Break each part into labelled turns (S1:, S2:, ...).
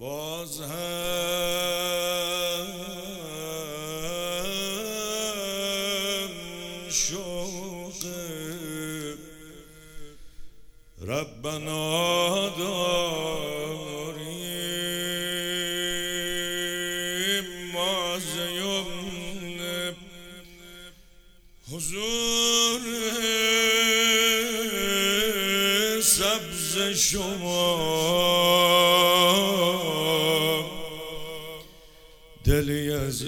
S1: باز هم شوق ربنا داریم ما ز یمن حضور سبز شما دلی از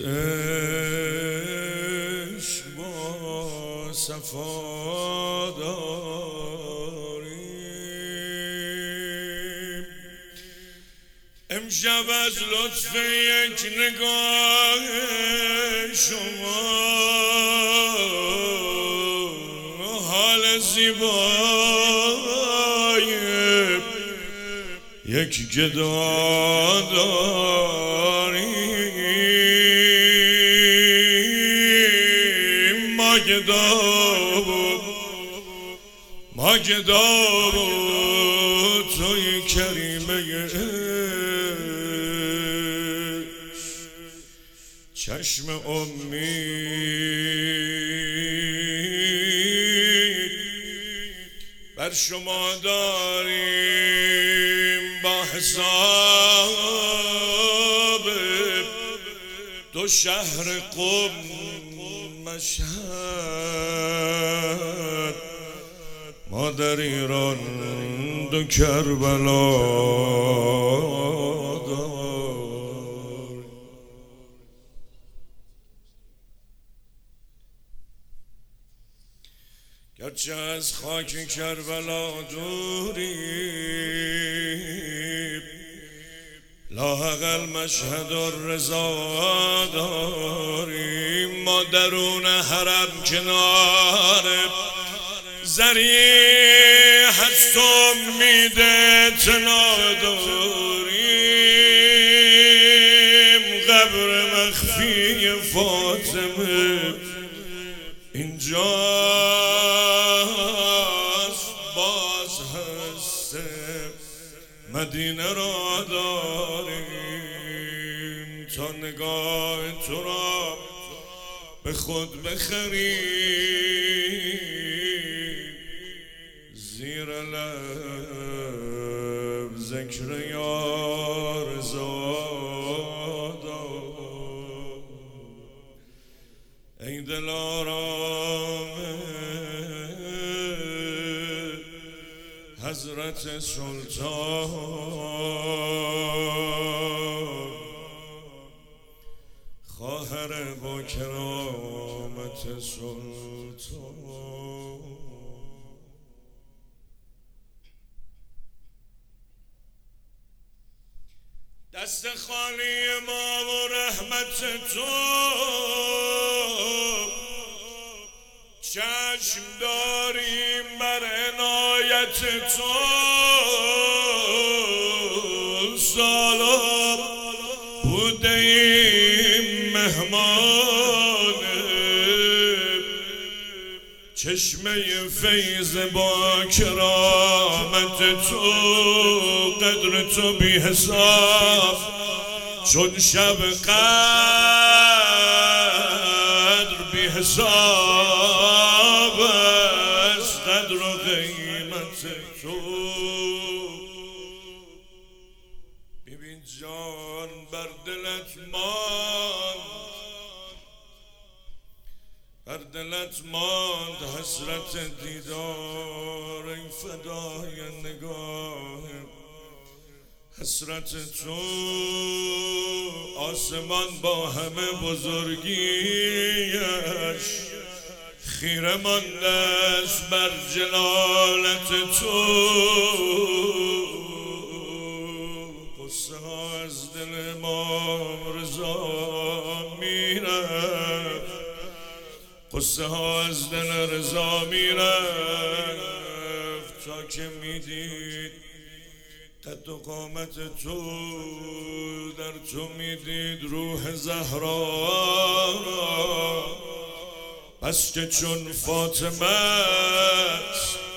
S1: عشق با صفا داریم. امشب از لطف یک نگاه شما حال زیبای یک گدا داریم. ما گدا توی کریمه چشم امید بر شما داریم با حساب دو شهر قم مشهد ما در ایران دو کربلا داریم. گرچه از خاک کربلا دوریم لااقل مشهد الرضا داریم. ما درون حرم کنار زریح هست امید اطلاع داریم. قبر مخفی فاطمه اینجاست باز هست مدینه را داریم تا نگاه تو را به خود بخریم. زیر لب ذکر یا رضا دار. ای دلارام حضرت سلطان خواهر با کرامت سلطان. دست خالی ما و رحمت تو چشم داریم بر عنایت تو. سالا بوده ایم مهمان چشمه فیض با کرامت تو. قدر تو بی حساب چون شب قدر بی حساب است قدر و قیمت تو. ببین جان بر دلت ماند حسرت دیدار. ای فدای نگاه حسرت تو آسمان با همه بزرگیش خیره مانده است بر جلالت تو. قصه ها از دل امام رضا میرفت، قصه ها از دل رضا میرفت تا که میدید قد و قامت تو در تو میدید روح زهرا را. پس که چون فاطمه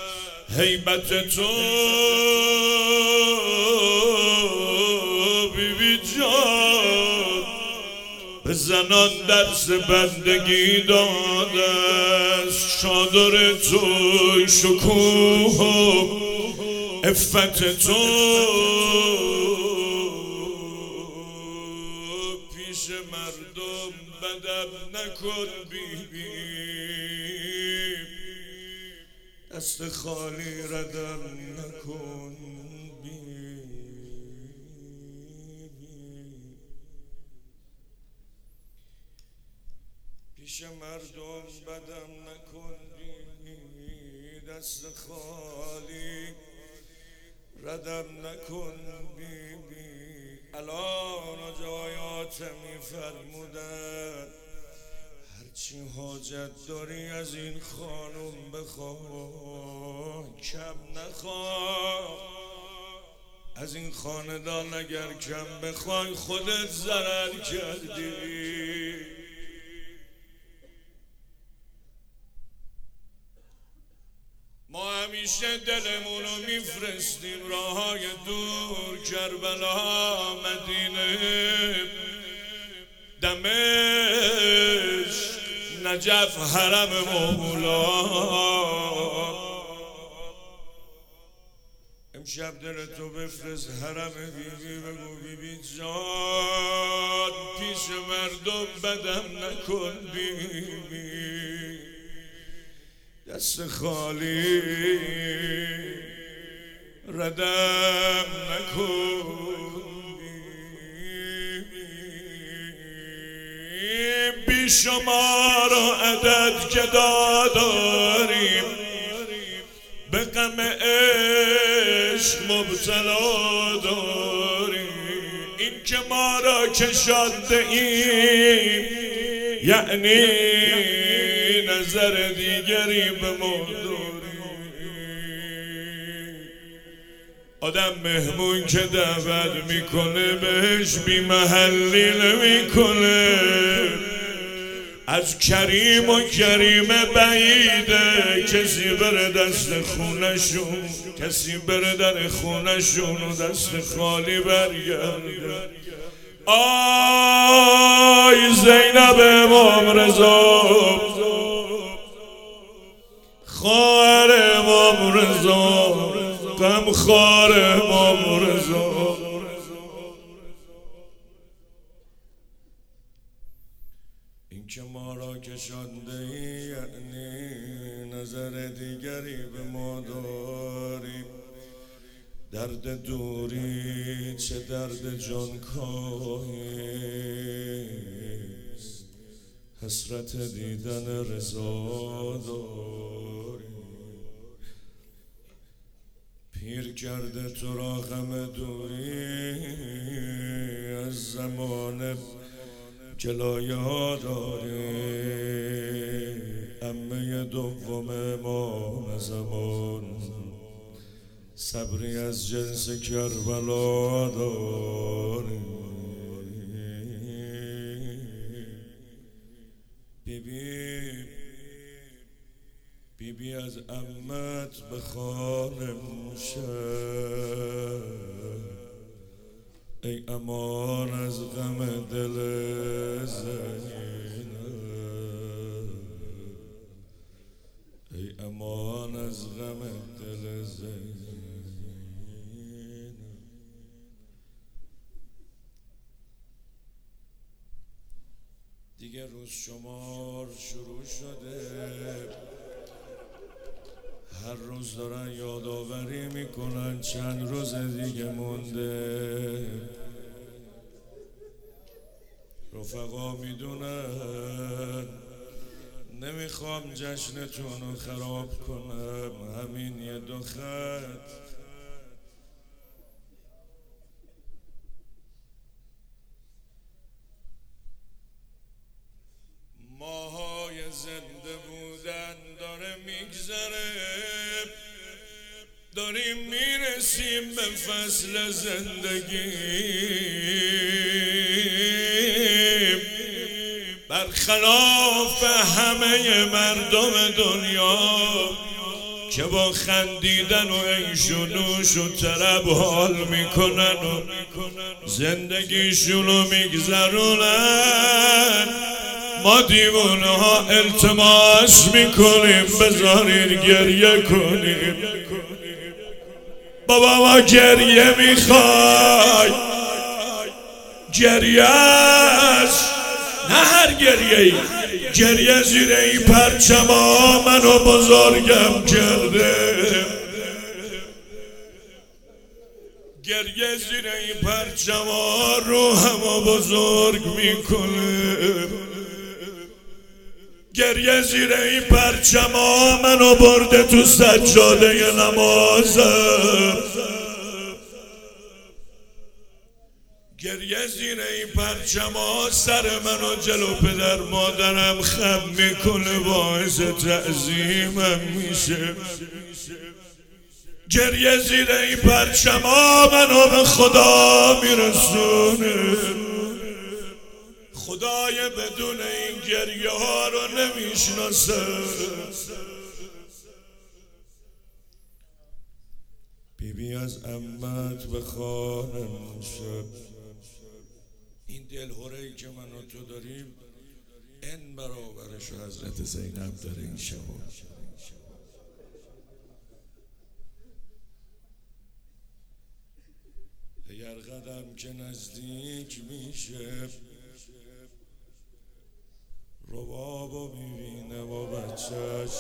S1: هیبت تو جان به زنان درس بندگی داده است. چادر تو شکوه و عفت تو پیش مردم بدم نکن بیبی، دست خالی ردم نکن بیبی. پیش مردم بدم نکن بیبی، دست خالی ردم نکن بیبی. الان آجایات میفرمودن هرچی حاجت داری از این خانم بخواه، کم نخواه. از این خاندان اگر کم بخوای خودت ضرر کردی. ما همیشه دلمونو میفرستیم راههای دور، کربلا، مدینه، دمشق، نجف، حرم مولا. امشب دلتو بفرست حرم بیبی، بگو بیبی جان پیش مردم بدم نکن بیبی، دست خالی ردم نکن بیبی. بیشمار عدد گدا داریم، به غم عشق مبتلا داریم. این که ما را کشانده ایم یعنی نظر دیگری به ما داریم. آدم مهمون که دعوت میکنه بهش بی محلی نمیکنه. از کریم و کریمه بعیده کسی بره دست خونشون، کسی بره در خونشون و دست خالی برگرده. آی زینب امام رضا، خواهر امام رضا، غمخوار امام رضا. این که ما را کشانده یعنی نظر دیگری به ما داری. درد دوری چه درد جانکاهیست، حسرت دیدن رضا داری. پیر کرده تو را غم دوری، از زمان جلایا داری. عمه دوم امام زمان صبری از جنس کربلا داری. بیبی از عمت به خانه موشه، ای امان از غم دل زینب، ای امان از غم دل زینب. دیگه روز شمار شروع شده، هر روز دارن یادآوری میکنن چند روز دیگه مونده. رفقا میدونن نمیخوام جشنتون رو خراب کنم، همین یه دو خط ماهای زنده بودن داره میگذره، داریم میرسیم به فصل زندگی. برخلاف همه مردم دنیا که با خندیدن و عیش و نوش و طرب حال میکنن و زندگیشونو میگذرونن. ما دیوانه ها التماس میکنیم بذارید گریه کنیم. بابا ما گریه میخوای، گریه است، نه هر گریه ای، گریه زیر این پرچما منو بزرگم کرده. گریه زیر این پرچما روحمو بزرگ میکنه. گریه زیر این پرچما منو برده تو سجاده نمازم. گریه زیر این پرچما سر منو جلو پدر مادرم خم میکنه، باعث تعظیمم میشه. گریه زیر این پرچما منو به خدا میرسونه. خدای بدون این گریه ها رو نمیشناسه. بیبی از عمت به خانه شب، این دلهوره‌ای که من و تو داریم این برابرش و حضرت زینب داره این شبا. اگر قدم که نزدیک میشه ربابو میبینه با بچهش،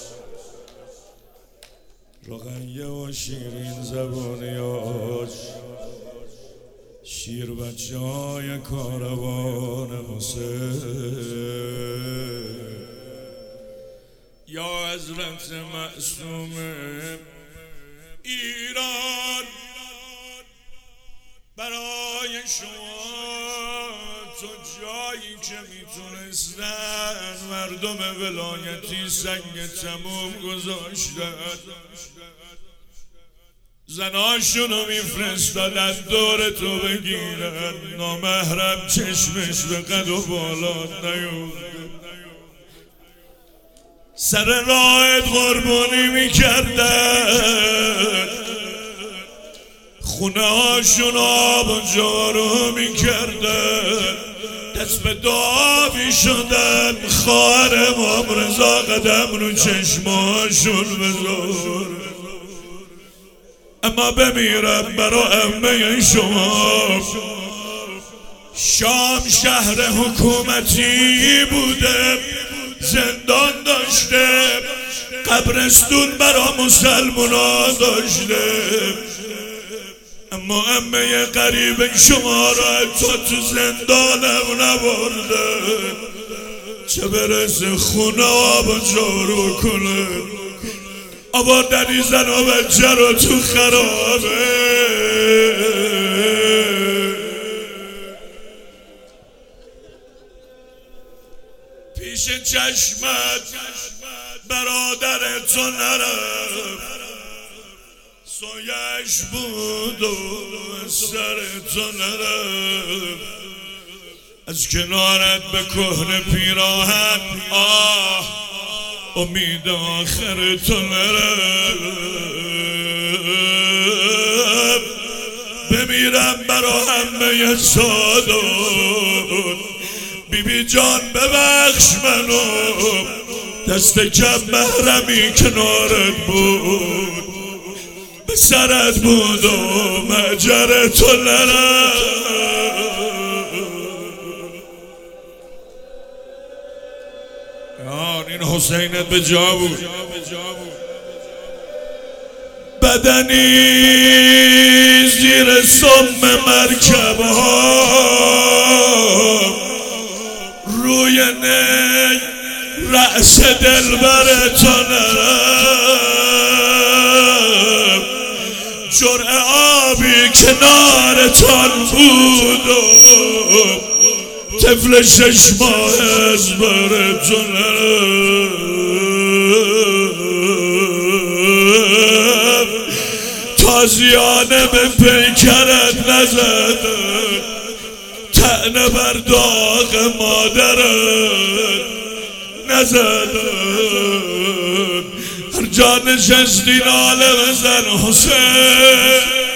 S1: رقیه و شیرین زبانیاش، شیر بچه های کاروان حسین. یا حضرت معصوم ایران، برای شما تو جایی که میتونستن مردم ولایتی سنگ تموم گذاشتن، زناشونو میفرستادن دور تو بگیرن، نامحرم چشمش به قد و بالات نیفته. سر راهت قربانی میکردن، خونه هاشون آب و جارو میکردن، دست به دعا میشدن. خواهر امام رضا قدم رو چشماشون بذار. اما بمیرم برا عمه شما. شام شهر حکومتی بوده، زندان داشته، قبرستون برا مسلمونا داشته، اما عمه قریب شما را حتی تو زندانم نبرده، چه برسه خونه آب جارو کنه. آوردن این زن و بچه رو تو خرابه. پیش چشمت برادر تو نرفت، سایش بود و سر تو نرفت. از کنارت به کهنه پیراهن امید آخر تو نرفت. بمیرم برا همه سادات. بیبی جان ببخش منو، دست کم محرمی کنارت بود، به سرت بود و مجر تو نرفت. این حسینت به جا بود. بدنی زیر سم مرکب ها، روی نی رأس دلبر تو نرفت. جرعه آبی کنارتان بود و طفل 6 ماه از برتون تازیانه به پیکرت نزدن، طعنه بر داغ مادرت نزدن. هر جا نشستی ناله بزن حسین.